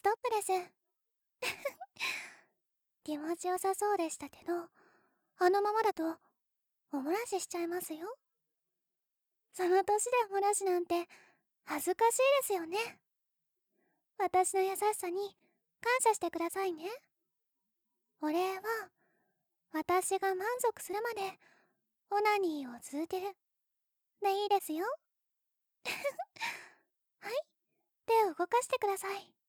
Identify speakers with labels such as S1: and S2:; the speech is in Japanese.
S1: ストップです。気持ちよさそうでしたけど、あのままだとお漏らししちゃいますよ。その年でお漏らしなんて恥ずかしいですよね。私の優しさに感謝してくださいね。お礼は私が満足するまでオナニーを続けるでいいですよ。はい、手を動かしてください。